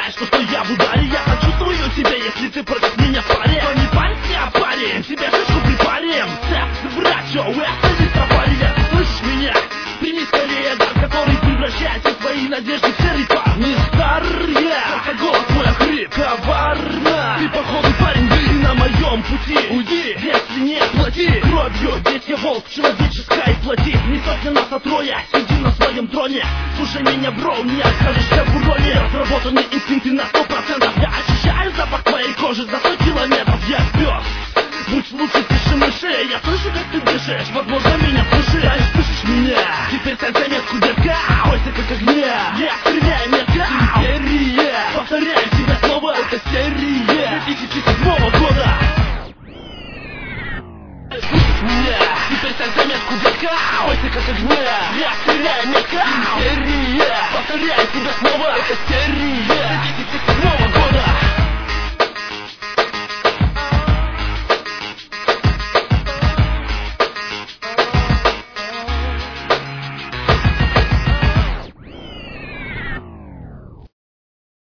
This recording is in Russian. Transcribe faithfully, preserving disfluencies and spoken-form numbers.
знаешь, что, что я в ударе. Я почувствую тебя, если ты против меня в паре. То не парься, парень, тебе шишку припарим. Секс, врачо, это не сафария. Слышишь меня? Прими скорее дар, который превращает все свои надежды в серый пар. Не старая, только голос твой охрип, коварно. Ты походу парень, ты на моем пути. Уйди, если не плати кровью, ведь я волк человеческой плоти. Не сотня нас, а трое, сиди на своем троне. Слушай меня, бро, не окажешься в уроне. Разработанные инстинкты на сто процентов. Я ощущаю запах твоей кожи за сто километров. Я пес, будь лучше, тише мыши. Я слышу, как ты дышишь, возможно, меня слышишь. Да, слышишь меня? Теперь ставь заметку, детка. Бойся как огня, я стреляю метко. Серия, повторяю тебя снова, это серия две тысячи седьмого года. Слышишь меня? Теперь ставь заметку, детка. Бойся как огня, я стреляю метко. Серия, повторяю тебя снова, это серия две тысячи седьмого года.